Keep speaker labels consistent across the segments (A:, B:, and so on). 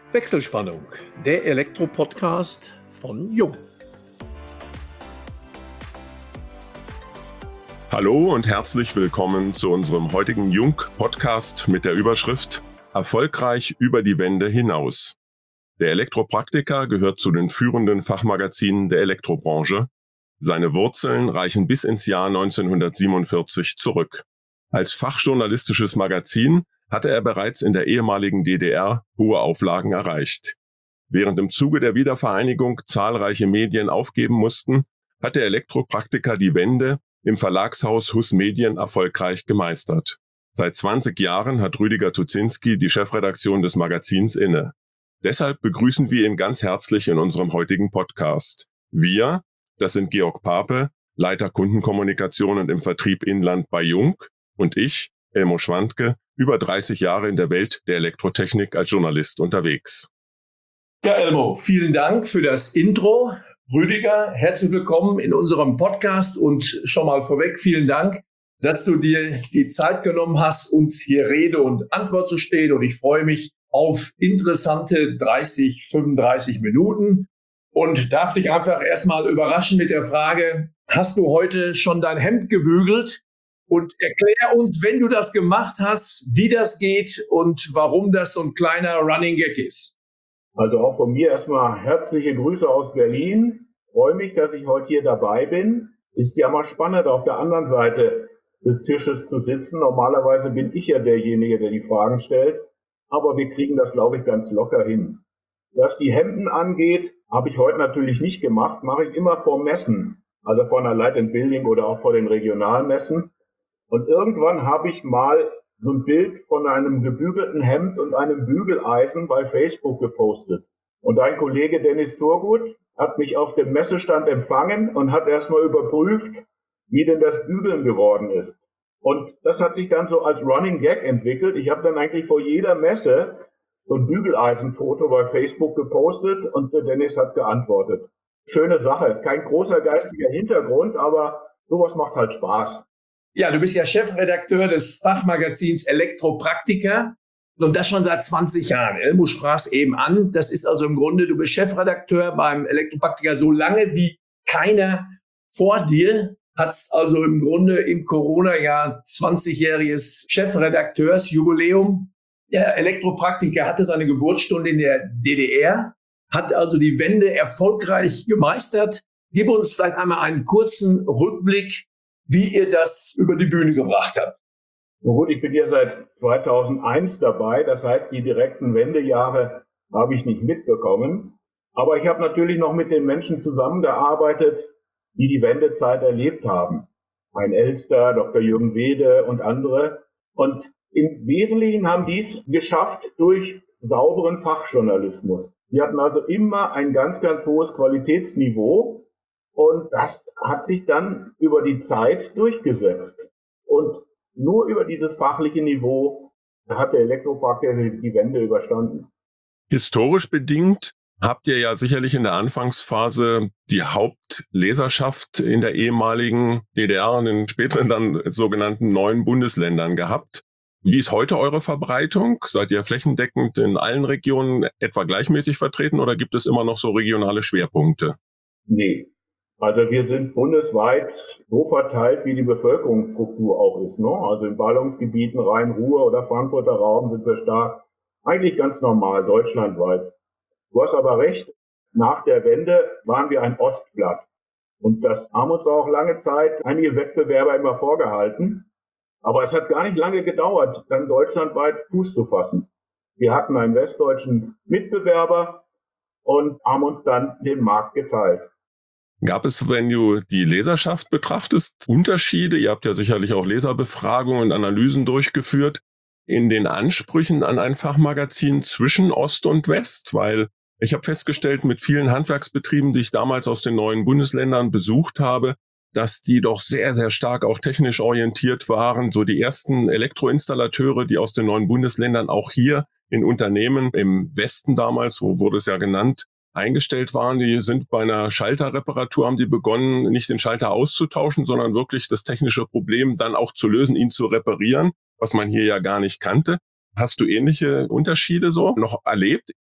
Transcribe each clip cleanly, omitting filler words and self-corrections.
A: Wechselspannung, der Elektro-Podcast von Jung.
B: Hallo und herzlich willkommen zu unserem heutigen Jung-Podcast mit der Überschrift Erfolgreich über die Wende hinaus. Der Elektropraktiker gehört zu den führenden Fachmagazinen der Elektrobranche. Seine Wurzeln reichen bis ins Jahr 1947 zurück. Als fachjournalistisches Magazin hatte er bereits in der ehemaligen DDR hohe Auflagen erreicht. Während im Zuge der Wiedervereinigung zahlreiche Medien aufgeben mussten, hat der Elektropraktiker die Wende im Verlagshaus Huss Medien erfolgreich gemeistert. Seit 20 Jahren hat Rüdiger Tuczinski die Chefredaktion des Magazins inne. Deshalb begrüßen wir ihn ganz herzlich in unserem heutigen Podcast. Wir, das sind Georg Pape, Leiter Kundenkommunikation und im Vertrieb Inland bei Jung, und ich, Elmo Schwandke, über 30 Jahre in der Welt der Elektrotechnik als Journalist unterwegs.
A: Ja, Elmo, vielen Dank für das Intro. Rüdiger, herzlich willkommen in unserem Podcast und schon mal vorweg vielen Dank, dass du dir die Zeit genommen hast, uns hier Rede und Antwort zu stehen, und ich freue mich auf interessante 35 Minuten und darf dich einfach erstmal überraschen mit der Frage: Hast du heute schon dein Hemd gebügelt? Und erklär uns, wenn du das gemacht hast, wie das geht und warum das so ein kleiner Running Gag ist.
C: Also auch von mir erstmal herzliche Grüße aus Berlin. Freue mich, dass ich heute hier dabei bin. Ist ja mal spannend, auf der anderen Seite des Tisches zu sitzen. Normalerweise bin ich ja derjenige, der die Fragen stellt. Aber wir kriegen das, glaube ich, ganz locker hin. Was die Hemden angeht, habe ich heute natürlich nicht gemacht. Mache ich immer vor Messen. Also vor einer Light & Building oder auch vor den Regionalmessen. Und irgendwann habe ich mal so ein Bild von einem gebügelten Hemd und einem Bügeleisen bei Facebook gepostet. Und ein Kollege, Dennis Turgut, hat mich auf dem Messestand empfangen und hat erstmal überprüft, wie denn das Bügeln geworden ist. Und das hat sich dann so als Running Gag entwickelt. Ich habe dann eigentlich vor jeder Messe so ein Bügeleisenfoto bei Facebook gepostet und der Dennis hat geantwortet. Schöne Sache, kein großer geistiger Hintergrund, aber sowas macht halt Spaß.
A: Ja, du bist ja Chefredakteur des Fachmagazins Elektropraktiker und das schon seit 20 Jahren. Elmo sprach es eben an. Das ist also im Grunde, du bist Chefredakteur beim Elektropraktiker so lange wie keiner vor dir. Hat's also im Grunde im Corona-Jahr 20-jähriges Chefredakteursjubiläum. Der Elektropraktiker hatte seine Geburtsstunde in der DDR, hat also die Wende erfolgreich gemeistert. Gib uns vielleicht einmal einen kurzen Rückblick, wie ihr das über die Bühne gebracht habt.
C: Nun gut, ich bin ja seit 2001 dabei, das heißt, die direkten Wendejahre habe ich nicht mitbekommen. Aber ich habe natürlich noch mit den Menschen zusammengearbeitet, die die Wendezeit erlebt haben. Hein Elster, Dr. Jürgen Wede und andere. Und im Wesentlichen haben die es geschafft durch sauberen Fachjournalismus. Die hatten also immer ein ganz, ganz hohes Qualitätsniveau. Und das hat sich dann über die Zeit durchgesetzt. Und nur über dieses fachliche Niveau hat der Elektropraktiker die Wende überstanden.
B: Historisch bedingt habt ihr ja sicherlich in der Anfangsphase die Hauptleserschaft in der ehemaligen DDR und in den späteren dann sogenannten neuen Bundesländern gehabt. Wie ist heute eure Verbreitung? Seid ihr flächendeckend in allen Regionen etwa gleichmäßig vertreten oder gibt es immer noch so regionale Schwerpunkte?
C: Nee. Also wir sind bundesweit so verteilt, wie die Bevölkerungsstruktur auch ist. Ne? Also in Ballungsgebieten, Rhein-Ruhr oder Frankfurter Raum sind wir stark. Eigentlich ganz normal, deutschlandweit. Du hast aber recht, nach der Wende waren wir ein Ostblatt. Und das haben uns auch lange Zeit einige Wettbewerber immer vorgehalten. Aber es hat gar nicht lange gedauert, dann deutschlandweit Fuß zu fassen. Wir hatten einen westdeutschen Mitbewerber und haben uns dann den Markt geteilt.
B: Gab es, wenn du die Leserschaft betrachtest, Unterschiede? Ihr habt ja sicherlich auch Leserbefragungen und Analysen durchgeführt in den Ansprüchen an ein Fachmagazin zwischen Ost und West, weil ich habe festgestellt, mit vielen Handwerksbetrieben, die ich damals aus den neuen Bundesländern besucht habe, dass die doch sehr, sehr stark auch technisch orientiert waren. So die ersten Elektroinstallateure, die aus den neuen Bundesländern auch hier in Unternehmen im Westen damals, so wurde es ja genannt, eingestellt waren, die sind bei einer Schalterreparatur, haben die begonnen, nicht den Schalter auszutauschen, sondern wirklich das technische Problem dann auch zu lösen, ihn zu reparieren, was man hier ja gar nicht kannte. Hast du ähnliche Unterschiede so noch erlebt?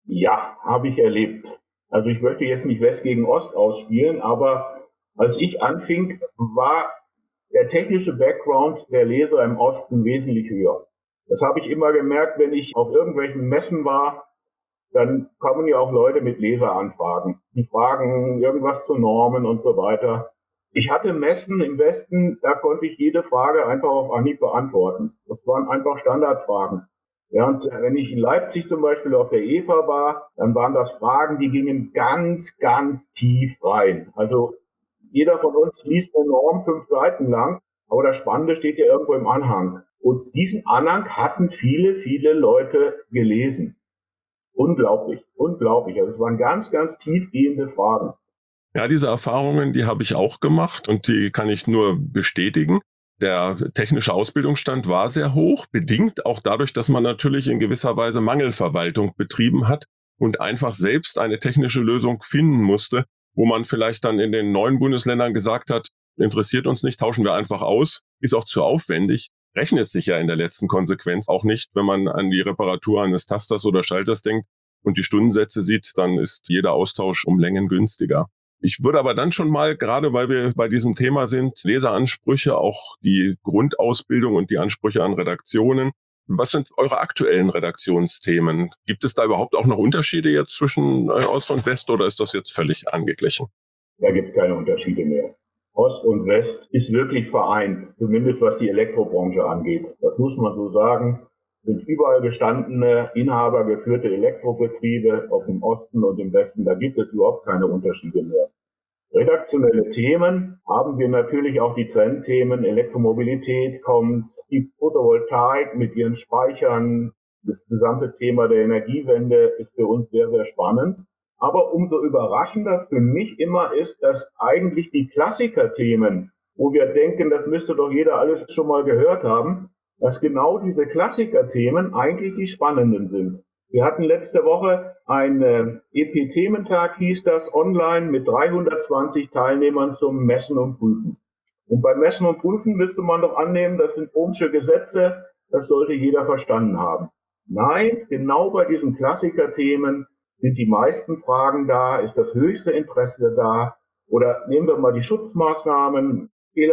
C: Ja, habe ich erlebt. Also ich möchte jetzt nicht West gegen Ost ausspielen, aber als ich anfing, war der technische Background der Leser im Osten wesentlich höher. Das habe ich immer gemerkt, wenn ich auf irgendwelchen Messen war, dann kommen ja auch Leute mit Leseranfragen. Die fragen irgendwas zu Normen und so weiter. Ich hatte Messen im Westen, da konnte ich jede Frage einfach auf Anhieb beantworten. Das waren einfach Standardfragen. Ja, und wenn ich in Leipzig zum Beispiel auf der EFA war, dann waren das Fragen, die gingen ganz, ganz tief rein. Also jeder von uns liest eine Norm 5 Seiten lang, aber das Spannende steht ja irgendwo im Anhang. Und diesen Anhang hatten viele, viele Leute gelesen. Unglaublich, unglaublich. Also es waren ganz, ganz tiefgehende Fragen.
B: Ja, diese Erfahrungen, die habe ich auch gemacht und die kann ich nur bestätigen. Der technische Ausbildungsstand war sehr hoch, bedingt auch dadurch, dass man natürlich in gewisser Weise Mangelverwaltung betrieben hat und einfach selbst eine technische Lösung finden musste, wo man vielleicht dann in den neuen Bundesländern gesagt hat, interessiert uns nicht, tauschen wir einfach aus, ist auch zu aufwendig, rechnet sich ja in der letzten Konsequenz auch nicht, wenn man an die Reparatur eines Tasters oder Schalters denkt und die Stundensätze sieht, dann ist jeder Austausch um Längen günstiger. Ich würde aber dann schon mal, gerade weil wir bei diesem Thema sind, Leseransprüche, auch die Grundausbildung und die Ansprüche an Redaktionen. Was sind eure aktuellen Redaktionsthemen? Gibt es da überhaupt auch noch Unterschiede jetzt zwischen Ost und West oder ist das jetzt völlig angeglichen?
C: Da gibt es keine Unterschiede mehr. Ost und West ist wirklich vereint, zumindest was die Elektrobranche angeht. Das muss man so sagen. Sind überall gestandene, inhabergeführte Elektrobetriebe, auch im Osten und im Westen. Da gibt es überhaupt keine Unterschiede mehr. Redaktionelle Themen haben wir natürlich auch die Trendthemen. Elektromobilität kommt, die Photovoltaik mit ihren Speichern. Das gesamte Thema der Energiewende ist für uns sehr, sehr spannend. Aber umso überraschender für mich immer ist, dass eigentlich die Klassikerthemen, wo wir denken, das müsste doch jeder alles schon mal gehört haben, dass genau diese Klassikerthemen eigentlich die spannenden sind. Wir hatten letzte Woche einen EP-Thementag, hieß das, online mit 320 Teilnehmern zum Messen und Prüfen. Und beim Messen und Prüfen müsste man doch annehmen, das sind ohmsche Gesetze, das sollte jeder verstanden haben. Nein, genau bei diesen Klassikerthemen sind die meisten Fragen da, ist das höchste Interesse da. Oder nehmen wir mal die Schutzmaßnahmen,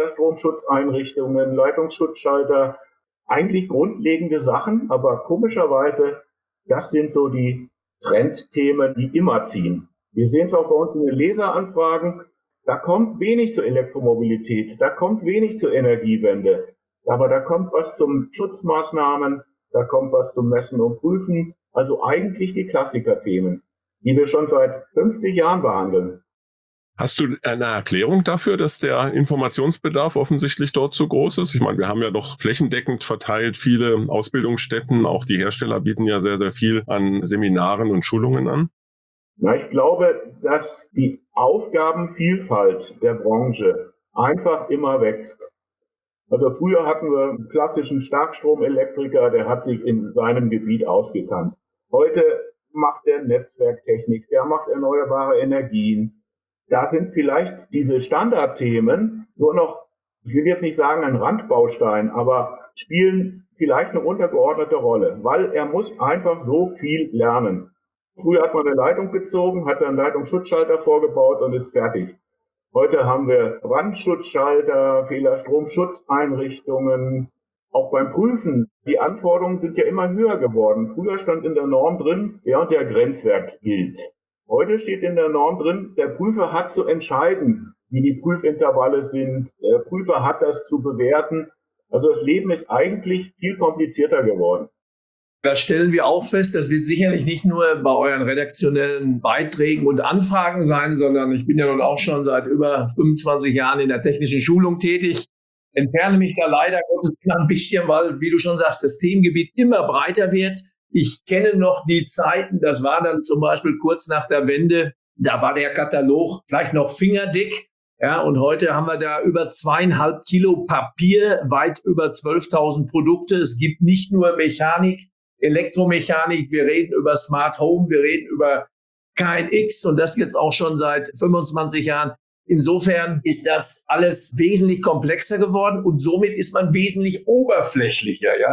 C: Fehlerstromschutzeinrichtungen, Leitungsschutzschalter, eigentlich grundlegende Sachen, aber komischerweise, das sind so die Trendthemen, die immer ziehen. Wir sehen es auch bei uns in den Leseranfragen, da kommt wenig zur Elektromobilität, da kommt wenig zur Energiewende, aber da kommt was zum Schutzmaßnahmen, da kommt was zum Messen und Prüfen, also eigentlich die Klassikerthemen, die wir schon seit 50 Jahren behandeln.
B: Hast du eine Erklärung dafür, dass der Informationsbedarf offensichtlich dort so groß ist? Ich meine, wir haben ja doch flächendeckend verteilt viele Ausbildungsstätten. Auch die Hersteller bieten ja sehr, sehr viel an Seminaren und Schulungen an.
C: Na, ich glaube, dass die Aufgabenvielfalt der Branche einfach immer wächst. Also früher hatten wir einen klassischen Starkstromelektriker, der hat sich in seinem Gebiet ausgekannt. Heute macht er Netzwerktechnik, der macht erneuerbare Energien. Da sind vielleicht diese Standardthemen nur noch, ich will jetzt nicht sagen ein Randbaustein, aber spielen vielleicht eine untergeordnete Rolle, weil er muss einfach so viel lernen. Früher hat man eine Leitung gezogen, hat einen Leitungsschutzschalter vorgebaut und ist fertig. Heute haben wir Brandschutzschalter, Fehlerstromschutzeinrichtungen. Auch beim Prüfen, die Anforderungen sind ja immer höher geworden. Früher stand in der Norm drin, der und der Grenzwert gilt. Heute steht in der Norm drin, der Prüfer hat zu entscheiden, wie die Prüfintervalle sind. Der Prüfer hat das zu bewerten. Also das Leben ist eigentlich viel komplizierter geworden.
A: Das stellen wir auch fest. Das wird sicherlich nicht nur bei euren redaktionellen Beiträgen und Anfragen sein, sondern ich bin ja nun auch schon seit über 25 Jahren in der technischen Schulung tätig. Entferne mich da leider Gottes ein bisschen, weil, wie du schon sagst, das Themengebiet immer breiter wird. Ich kenne noch die Zeiten, das war dann zum Beispiel kurz nach der Wende, da war der Katalog vielleicht noch fingerdick. Ja, und heute haben wir da über 2,5 Kilo Papier, weit über 12.000 Produkte. Es gibt nicht nur Mechanik, Elektromechanik, wir reden über Smart Home, wir reden über KNX und das jetzt auch schon seit 25 Jahren. Insofern ist das alles wesentlich komplexer geworden und somit ist man wesentlich oberflächlicher, ja.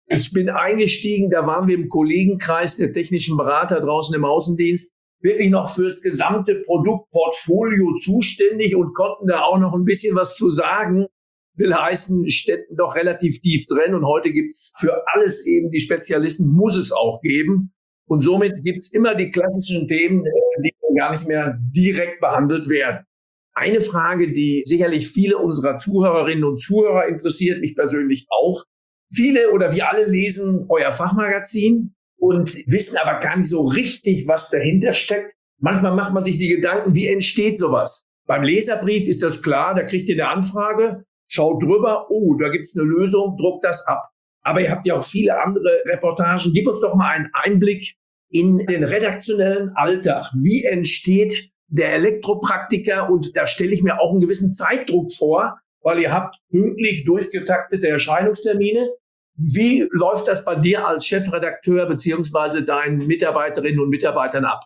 A: Ich bin eingestiegen, da waren wir im Kollegenkreis der technischen Berater draußen im Außendienst wirklich noch fürs gesamte Produktportfolio zuständig und konnten da auch noch ein bisschen was zu sagen. Will heißen, stecken doch relativ tief drin und heute gibt's für alles eben die Spezialisten, muss es auch geben. Und somit gibt's immer die klassischen Themen, die gar nicht mehr direkt behandelt werden. Eine Frage, die sicherlich viele unserer Zuhörerinnen und Zuhörer interessiert, mich persönlich auch. Viele oder wir alle lesen euer Fachmagazin und wissen aber gar nicht so richtig, was dahinter steckt. Manchmal macht man sich die Gedanken, wie entsteht sowas? Beim Leserbrief ist das klar, da kriegt ihr eine Anfrage, schaut drüber, oh, da gibt's eine Lösung, druckt das ab. Aber ihr habt ja auch viele andere Reportagen. Gib uns doch mal einen Einblick in den redaktionellen Alltag. Wie entsteht der Elektropraktiker? Und da stelle ich mir auch einen gewissen Zeitdruck vor, weil ihr habt pünktlich durchgetaktete Erscheinungstermine. Wie läuft das bei dir als Chefredakteur beziehungsweise deinen Mitarbeiterinnen und Mitarbeitern ab?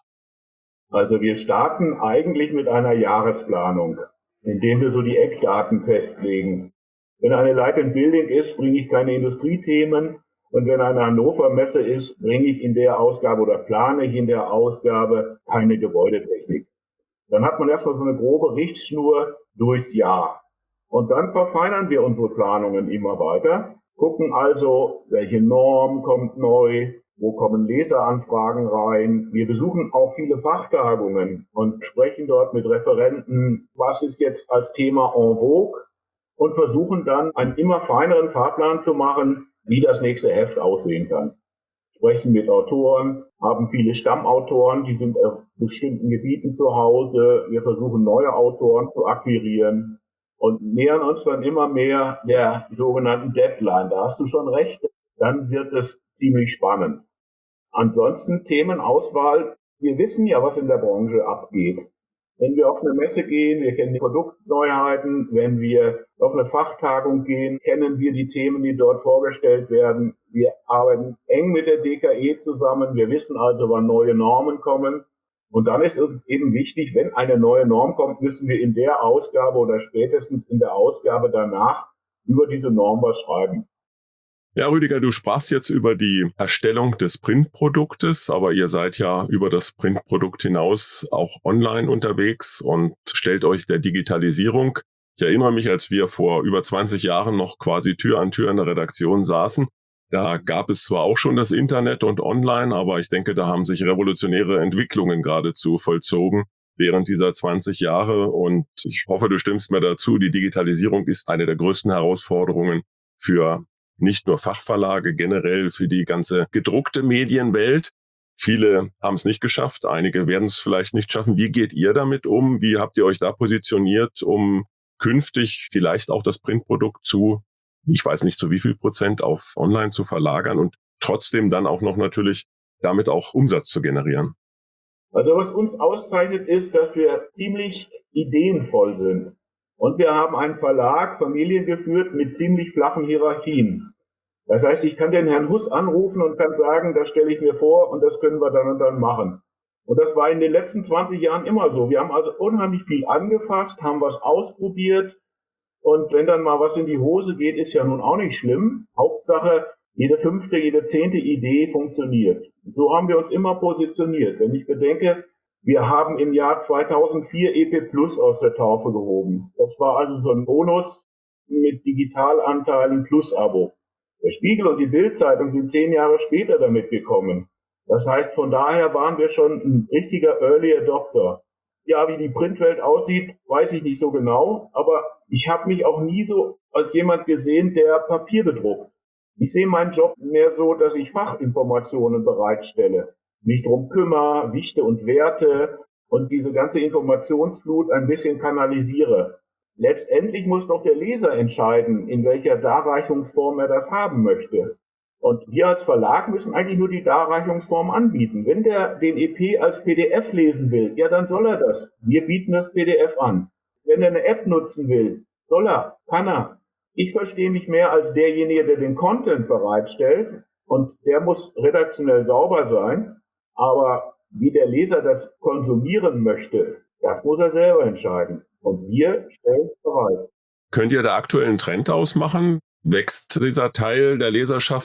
C: Also wir starten eigentlich mit einer Jahresplanung, indem wir so die Eckdaten festlegen. Wenn eine Light & Building ist, bringe ich keine Industriethemen. Und wenn eine Hannover Messe ist, bringe ich in der Ausgabe oder plane ich in der Ausgabe keine Gebäudetechnik. Dann hat man erstmal so eine grobe Richtschnur durchs Jahr. Und dann verfeinern wir unsere Planungen immer weiter, gucken also, welche Norm kommt neu, wo kommen Leseranfragen rein. Wir besuchen auch viele Fachtagungen und sprechen dort mit Referenten, was ist jetzt als Thema en vogue, und versuchen dann einen immer feineren Fahrplan zu machen, wie das nächste Heft aussehen kann. Sprechen mit Autoren, haben viele Stammautoren, die sind auf bestimmten Gebieten zu Hause. Wir versuchen neue Autoren zu akquirieren und nähern uns dann immer mehr der sogenannten Deadline. Da hast du schon recht, dann wird es ziemlich spannend. Ansonsten Themenauswahl. Wir wissen ja, was in der Branche abgeht. Wenn wir auf eine Messe gehen, wir kennen die Produktneuheiten. Wenn wir auf eine Fachtagung gehen, kennen wir die Themen, die dort vorgestellt werden. Wir arbeiten eng mit der DKE zusammen. Wir wissen also, wann neue Normen kommen. Und dann ist uns eben wichtig, wenn eine neue Norm kommt, müssen wir in der Ausgabe oder spätestens in der Ausgabe danach über diese Norm was schreiben.
B: Ja, Rüdiger, du sprachst jetzt über die Erstellung des Printproduktes, aber ihr seid ja über das Printprodukt hinaus auch online unterwegs und stellt euch der Digitalisierung. Ich erinnere mich, als wir vor über 20 Jahren noch quasi Tür an Tür in der Redaktion saßen. Da gab es zwar auch schon das Internet und online, aber ich denke, da haben sich revolutionäre Entwicklungen geradezu vollzogen während dieser 20 Jahre. Und ich hoffe, du stimmst mir dazu, die Digitalisierung ist eine der größten Herausforderungen für nicht nur Fachverlage, generell für die ganze gedruckte Medienwelt. Viele haben es nicht geschafft, einige werden es vielleicht nicht schaffen. Wie geht ihr damit um? Wie habt ihr euch da positioniert, um künftig vielleicht auch das Printprodukt zu, ich weiß nicht zu wie viel Prozent, auf online zu verlagern und trotzdem dann auch noch natürlich damit auch Umsatz zu generieren?
C: Also was uns auszeichnet, ist, dass wir ziemlich ideenvoll sind. Und wir haben einen Verlag, familiengeführt, mit ziemlich flachen Hierarchien. Das heißt, ich kann den Herrn Huss anrufen und kann sagen, das stelle ich mir vor und das können wir dann und dann machen. Und das war in den letzten 20 Jahren immer so. Wir haben also unheimlich viel angefasst, haben was ausprobiert. Und wenn dann mal was in die Hose geht, ist ja nun auch nicht schlimm. Hauptsache, jede 5., jede 10. Idee funktioniert. So haben wir uns immer positioniert. Wenn ich bedenke, wir haben im Jahr 2004 EP Plus aus der Taufe gehoben. Das war also so ein Bonus mit Digitalanteilen plus Abo. Der Spiegel und die Bild-Zeitung sind 10 Jahre später damit gekommen. Das heißt, von daher waren wir schon ein richtiger Early Adopter. Ja, wie die Printwelt aussieht, weiß ich nicht so genau, aber ich habe mich auch nie so als jemand gesehen, der Papier bedruckt. Ich sehe meinen Job mehr so, dass ich Fachinformationen bereitstelle, mich drum kümmere, Wichte und Werte und diese ganze Informationsflut ein bisschen kanalisiere. Letztendlich muss doch der Leser entscheiden, in welcher Darreichungsform er das haben möchte. Und wir als Verlag müssen eigentlich nur die Darreichungsform anbieten. Wenn der den EP als PDF lesen will, ja, dann soll er das. Wir bieten das PDF an. Wenn er eine App nutzen will, soll er, kann er. Ich verstehe mich mehr als derjenige, der den Content bereitstellt, und der muss redaktionell sauber sein. Aber wie der Leser das konsumieren möchte, das muss er selber entscheiden. Und wir stellen es bereit.
B: Könnt ihr da aktuellen Trend ausmachen? Wächst dieser Teil der Leserschaft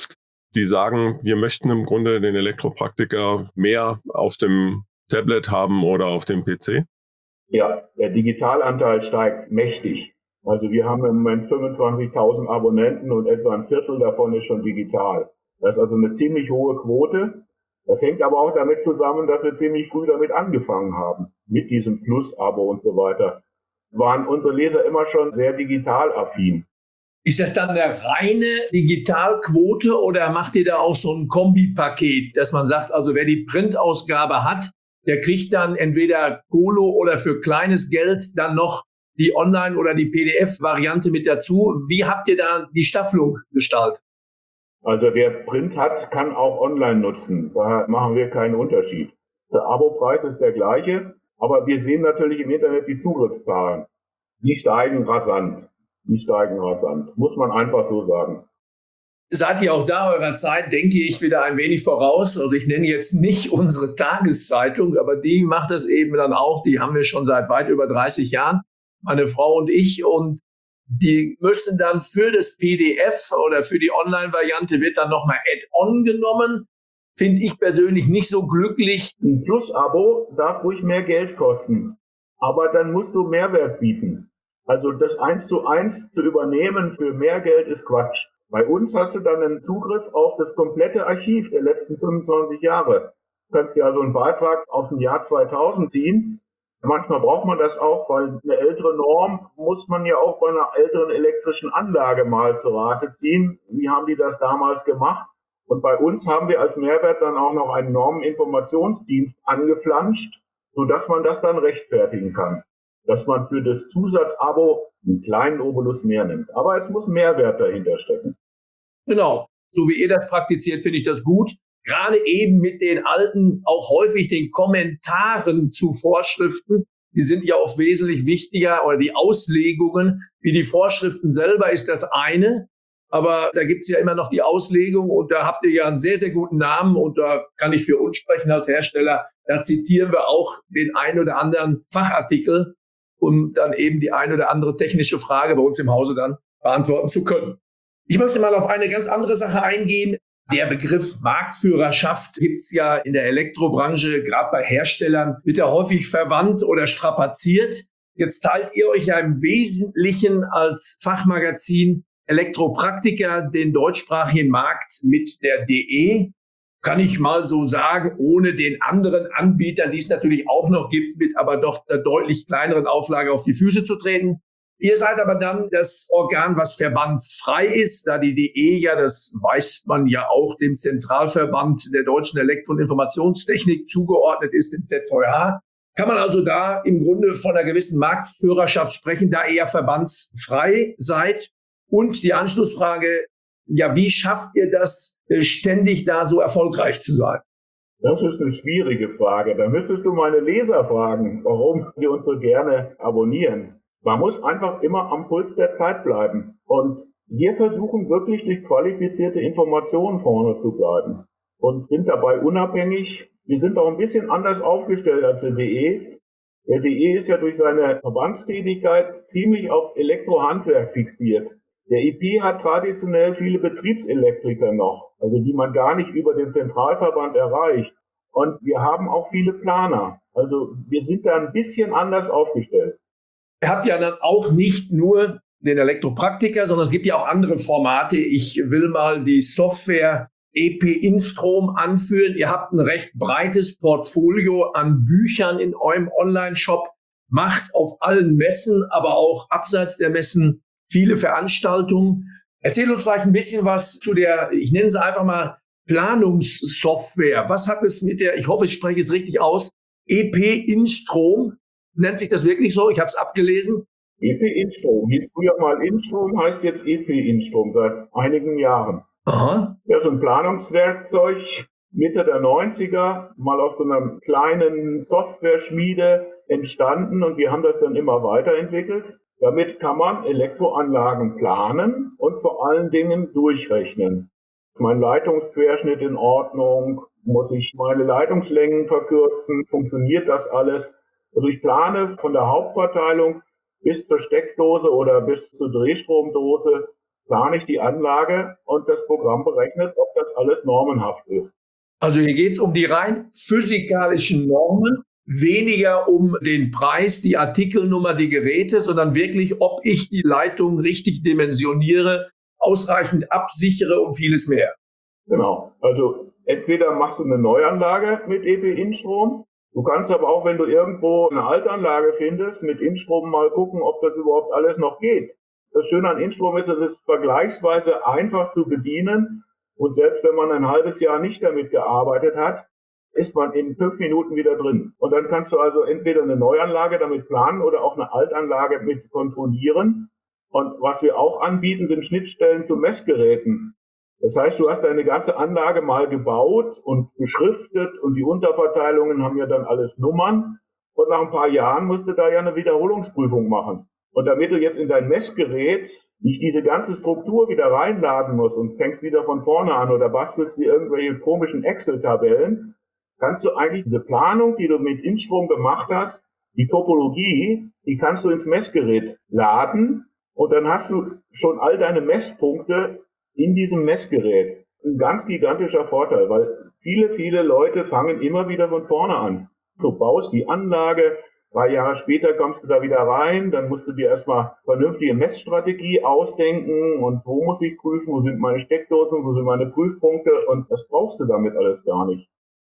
B: die sagen, wir möchten im Grunde den Elektropraktiker mehr auf dem Tablet haben oder auf dem PC?
C: Ja, der Digitalanteil steigt mächtig. Also wir haben im Moment 25.000 Abonnenten und etwa ein Viertel davon ist schon digital. Das ist also eine ziemlich hohe Quote. Das hängt aber auch damit zusammen, dass wir ziemlich früh damit angefangen haben, mit diesem Plus-Abo und so weiter. Waren unsere Leser immer schon sehr digital affin.
A: Ist das dann eine reine Digitalquote oder macht ihr da auch so ein Kombipaket, dass man sagt, also wer die Printausgabe hat, der kriegt dann entweder Golo oder für kleines Geld dann noch die Online- oder die PDF-Variante mit dazu. Wie habt ihr da die Staffelung gestaltet?
C: Also wer Print hat, kann auch online nutzen. Da machen wir keinen Unterschied. Der Abopreis ist der gleiche, aber wir sehen natürlich im Internet die Zugriffszahlen. Die steigen rasant. Muss man einfach so sagen.
A: Seid ihr auch da eurer Zeit, denke ich, wieder ein wenig voraus? Also ich nenne jetzt nicht unsere Tageszeitung, aber die macht das eben dann auch. Die haben wir schon seit weit über 30 Jahren, meine Frau und ich. Und die müssen dann für das PDF oder für die Online-Variante wird dann nochmal Add-on genommen. Finde ich persönlich nicht so glücklich.
C: Ein Plus-Abo darf ruhig mehr Geld kosten, aber dann musst du Mehrwert bieten. Also das 1:1 zu übernehmen für mehr Geld ist Quatsch. Bei uns hast du dann einen Zugriff auf das komplette Archiv der letzten 25 Jahre. Du kannst dir also einen Beitrag aus dem Jahr 2000 ziehen. Manchmal braucht man das auch, weil eine ältere Norm muss man ja auch bei einer älteren elektrischen Anlage mal zu Rate ziehen. Wie haben die das damals gemacht? Und bei uns haben wir als Mehrwert dann auch noch einen Normeninformationsdienst angeflanscht, sodass man das dann rechtfertigen kann. Dass man für das Zusatzabo einen kleinen Obolus mehr nimmt. Aber es muss Mehrwert dahinter stecken.
A: Genau. So wie ihr das praktiziert, finde ich das gut. Gerade eben mit den alten, auch häufig den Kommentaren zu Vorschriften. Die sind ja auch wesentlich wichtiger, oder die Auslegungen, wie die Vorschriften selber ist das eine. Aber da gibt es ja immer noch die Auslegung und da habt ihr ja einen sehr, sehr guten Namen und da kann ich für uns sprechen als Hersteller. Da zitieren wir auch den ein oder anderen Fachartikel, um dann eben die ein oder andere technische Frage bei uns im Hause dann beantworten zu können. Ich möchte mal auf eine ganz andere Sache eingehen. Der Begriff Marktführerschaft gibt es ja in der Elektrobranche, gerade bei Herstellern, wird er häufig verwandt oder strapaziert. Jetzt teilt ihr euch ja im Wesentlichen als Fachmagazin Elektropraktiker den deutschsprachigen Markt mit der DE. Kann ich mal so sagen, ohne den anderen Anbietern, die es natürlich auch noch gibt, mit aber doch einer deutlich kleineren Auflage auf die Füße zu treten. Ihr seid aber dann das Organ, was verbandsfrei ist, da die DE ja, das weiß man ja auch, dem Zentralverband der deutschen Elektro- und Informationstechnik zugeordnet ist, dem ZVH. Kann man also da im Grunde von einer gewissen Marktführerschaft sprechen, da ihr verbandsfrei seid? Und die Anschlussfrage, ja, wie schafft ihr das, ständig da so erfolgreich zu sein?
C: Das ist eine schwierige Frage. Da müsstest du meine Leser fragen, warum sie uns so gerne abonnieren. Man muss einfach immer am Puls der Zeit bleiben. Und wir versuchen wirklich durch qualifizierte Informationen vorne zu bleiben und sind dabei unabhängig. Wir sind auch ein bisschen anders aufgestellt als der DE. Der DE ist ja durch seine Verbandstätigkeit ziemlich aufs Elektrohandwerk fixiert. Der IP hat traditionell viele Betriebselektriker noch, also die man gar nicht über den Zentralverband erreicht. Und wir haben auch viele Planer. Also wir sind da ein bisschen anders aufgestellt.
A: Ihr habt ja dann auch nicht nur den Elektropraktiker, sondern es gibt ja auch andere Formate. Ich will mal die Software EP Instrom anführen. Ihr habt ein recht breites Portfolio an Büchern in eurem Online-Shop, macht auf allen Messen, aber auch abseits der Messen viele Veranstaltungen. Erzähl uns vielleicht ein bisschen was zu der, ich nenne sie einfach mal Planungssoftware. Was hat es mit der, ich hoffe, ich spreche es richtig aus, EP Instrom? Nennt sich das wirklich so? Ich habe es abgelesen.
C: EP Instrom hieß früher mal Instrom, heißt jetzt EP Instrom seit einigen Jahren.
A: Aha.
C: Ja, so ein Planungswerkzeug Mitte der 90er, mal aus so einer kleinen Software-Schmiede entstanden und wir haben das dann immer weiterentwickelt. Damit kann man Elektroanlagen planen und vor allen Dingen durchrechnen. Ist mein Leitungsquerschnitt in Ordnung? Muss ich meine Leitungslängen verkürzen? Funktioniert das alles? Also ich plane von der Hauptverteilung bis zur Steckdose oder bis zur Drehstromdose plane ich die Anlage und das Programm berechnet, ob das alles normenhaft ist.
A: Also hier geht es um die rein physikalischen Normen, weniger um den Preis, die Artikelnummer, die Geräte, sondern wirklich, ob ich die Leitung richtig dimensioniere, ausreichend absichere und vieles mehr.
C: Genau. Also entweder machst du eine Neuanlage mit EP-Innenstrom. Du kannst aber auch, wenn du irgendwo eine Altanlage findest, mit Innenstrom mal gucken, ob das überhaupt alles noch geht. Das Schöne an Innenstrom ist, es ist vergleichsweise einfach zu bedienen. Und selbst wenn man ein halbes Jahr nicht damit gearbeitet hat, ist man in 5 Minuten wieder drin. Und dann kannst du also entweder eine Neuanlage damit planen oder auch eine Altanlage mit kontrollieren. Und was wir auch anbieten, sind Schnittstellen zu Messgeräten. Das heißt, du hast deine ganze Anlage mal gebaut und beschriftet und die Unterverteilungen haben ja dann alles Nummern. Und nach ein paar Jahren musst du da ja eine Wiederholungsprüfung machen. Und damit du jetzt in dein Messgerät nicht diese ganze Struktur wieder reinladen musst und fängst wieder von vorne an oder bastelst dir irgendwelche komischen Excel-Tabellen, kannst du eigentlich diese Planung, die du mit Innenstrom gemacht hast, die Topologie, die kannst du ins Messgerät laden und dann hast du schon all deine Messpunkte in diesem Messgerät. Ein ganz gigantischer Vorteil, weil viele Leute fangen immer wieder von vorne an. Du baust die Anlage, 3 Jahre später kommst du da wieder rein, dann musst du dir erstmal vernünftige Messstrategie ausdenken und wo muss ich prüfen, wo sind meine Steckdosen, wo sind meine Prüfpunkte und das brauchst du damit alles gar nicht.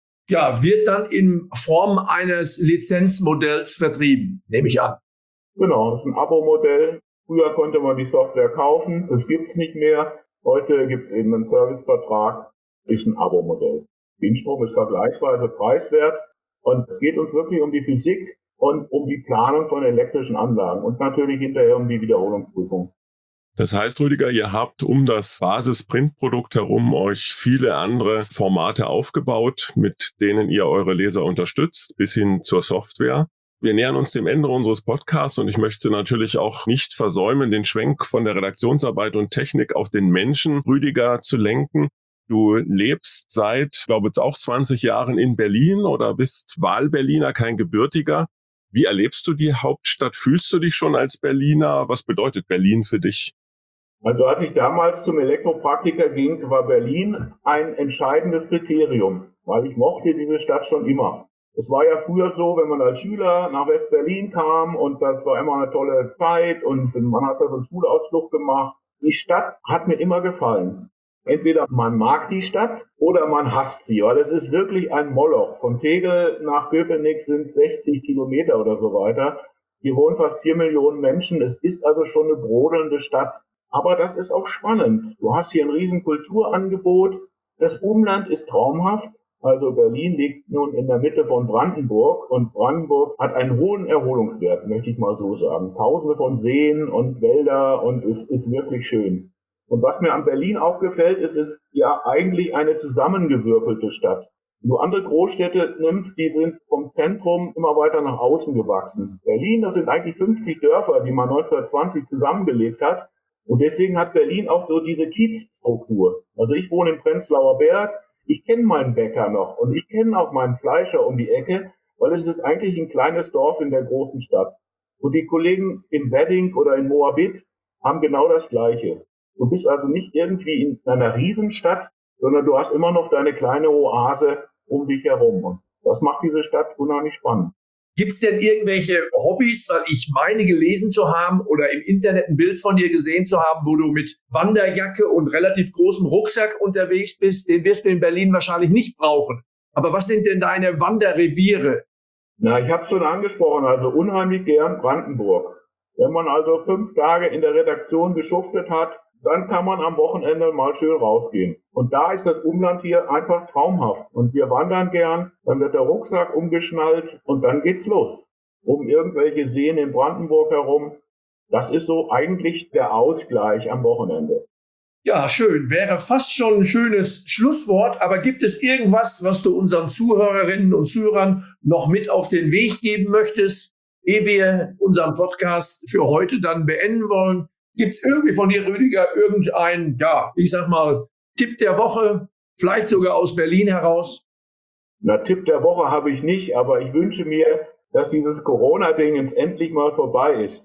A: Ja, wird dann in Form eines Lizenzmodells vertrieben, nehme ich an.
C: Genau, das ist ein Abo-Modell. Früher konnte man die Software kaufen, das gibt's nicht mehr. Heute gibt's eben einen Servicevertrag, ist ein Abo-Modell. Innenstrom ist vergleichsweise preiswert und es geht uns wirklich um die Physik und um die Planung von elektrischen Anlagen und natürlich hinterher um die Wiederholungsprüfung.
B: Das heißt, Rüdiger, ihr habt um das Basis-Print-Produkt herum euch viele andere Formate aufgebaut, mit denen ihr eure Leser unterstützt, bis hin zur Software. Wir nähern uns dem Ende unseres Podcasts und ich möchte natürlich auch nicht versäumen, den Schwenk von der Redaktionsarbeit und Technik auf den Menschen, Rüdiger, zu lenken. Du lebst seit, glaube ich, auch 20 Jahren in Berlin oder bist Wahlberliner, kein Gebürtiger. Wie erlebst du die Hauptstadt? Fühlst du dich schon als Berliner? Was bedeutet Berlin für dich?
C: Also als ich damals zum Elektropraktiker ging, war Berlin ein entscheidendes Kriterium, weil ich mochte diese Stadt schon immer. Es war ja früher so, wenn man als Schüler nach West-Berlin kam und das war immer eine tolle Zeit und man hat da so einen Schulausflug gemacht. Die Stadt hat mir immer gefallen. Entweder man mag die Stadt oder man hasst sie, weil es ist wirklich ein Moloch. Von Tegel nach Köpenick sind 60 Kilometer oder so weiter. Hier wohnen fast 4 Millionen Menschen. Es ist also schon eine brodelnde Stadt. Aber das ist auch spannend. Du hast hier ein riesen Kulturangebot. Das Umland ist traumhaft. Also Berlin liegt nun in der Mitte von Brandenburg und Brandenburg hat einen hohen Erholungswert, möchte ich mal so sagen. Tausende von Seen und Wälder und es ist wirklich schön. Und was mir an Berlin auch gefällt, ist es ja eigentlich eine zusammengewürfelte Stadt. Wenn du andere Großstädte nimmst, die sind vom Zentrum immer weiter nach außen gewachsen. Berlin, das sind eigentlich 50 Dörfer, die man 1920 zusammengelegt hat. Und deswegen hat Berlin auch so diese Kiezstruktur. Also ich wohne im Prenzlauer Berg, ich kenne meinen Bäcker noch und ich kenne auch meinen Fleischer um die Ecke, weil es ist eigentlich ein kleines Dorf in der großen Stadt. Und die Kollegen in Wedding oder in Moabit haben genau das Gleiche. Du bist also nicht irgendwie in einer Riesenstadt, sondern du hast immer noch deine kleine Oase um dich herum. Und das macht diese Stadt unheimlich spannend.
A: Gibt es denn irgendwelche Hobbys, weil ich meine gelesen zu haben oder im Internet ein Bild von dir gesehen zu haben, wo du mit Wanderjacke und relativ großem Rucksack unterwegs bist? Den wirst du in Berlin wahrscheinlich nicht brauchen. Aber was sind denn deine Wanderreviere?
C: Na, ich habe es schon angesprochen, also unheimlich gern Brandenburg. Wenn man also 5 Tage in der Redaktion geschuftet hat, dann kann man am Wochenende mal schön rausgehen. Und da ist das Umland hier einfach traumhaft. Und wir wandern gern, dann wird der Rucksack umgeschnallt und dann geht's los. Um irgendwelche Seen in Brandenburg herum. Das ist so eigentlich der Ausgleich am Wochenende.
A: Ja, schön. Wäre fast schon ein schönes Schlusswort. Aber gibt es irgendwas, was du unseren Zuhörerinnen und Zuhörern noch mit auf den Weg geben möchtest, ehe wir unseren Podcast für heute dann beenden wollen? Gibt es irgendwie von dir, Rüdiger, irgendein, ja, ich sag mal, Tipp der Woche, vielleicht sogar aus Berlin heraus?
C: Na, Tipp der Woche habe ich nicht, aber ich wünsche mir, dass dieses Corona-Ding jetzt endlich mal vorbei ist. Ich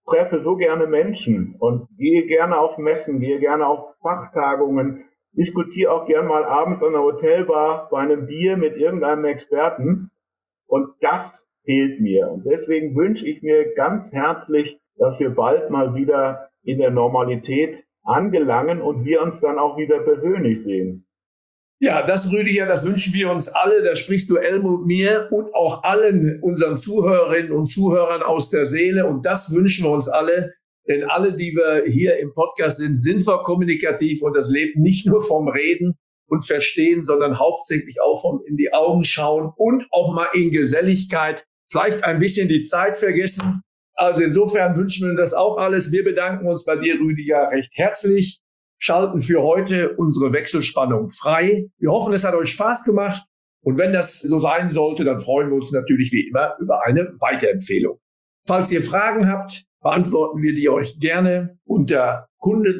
C: treffe so gerne Menschen und gehe gerne auf Messen, gehe gerne auf Fachtagungen, diskutiere auch gerne mal abends an der Hotelbar bei einem Bier mit irgendeinem Experten. Und das fehlt mir. Und deswegen wünsche ich mir ganz herzlich, dass wir bald mal wieder in der Normalität angelangen und wir uns dann auch wieder persönlich sehen.
A: Ja, das, Rüdiger, das wünschen wir uns alle. Da sprichst du Elmo, mir und auch allen unseren Zuhörerinnen und Zuhörern aus der Seele. Und das wünschen wir uns alle. Denn alle, die wir hier im Podcast sind wir kommunikativ und das lebt nicht nur vom Reden und Verstehen, sondern hauptsächlich auch vom in die Augen schauen und auch mal in Geselligkeit, vielleicht ein bisschen die Zeit vergessen. Also insofern wünschen wir uns das auch alles. Wir bedanken uns bei dir, Rüdiger, recht herzlich. Schalten für heute unsere Wechselspannung frei. Wir hoffen, es hat euch Spaß gemacht. Und wenn das so sein sollte, dann freuen wir uns natürlich wie immer über eine Weiterempfehlung. Falls ihr Fragen habt, beantworten wir die euch gerne unter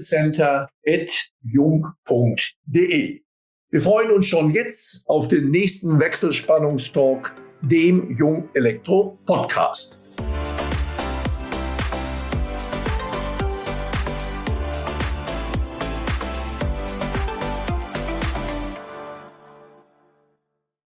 A: kundencenter@jung.de. Wir freuen uns schon jetzt auf den nächsten Wechselspannungstalk, dem Jung Elektro Podcast.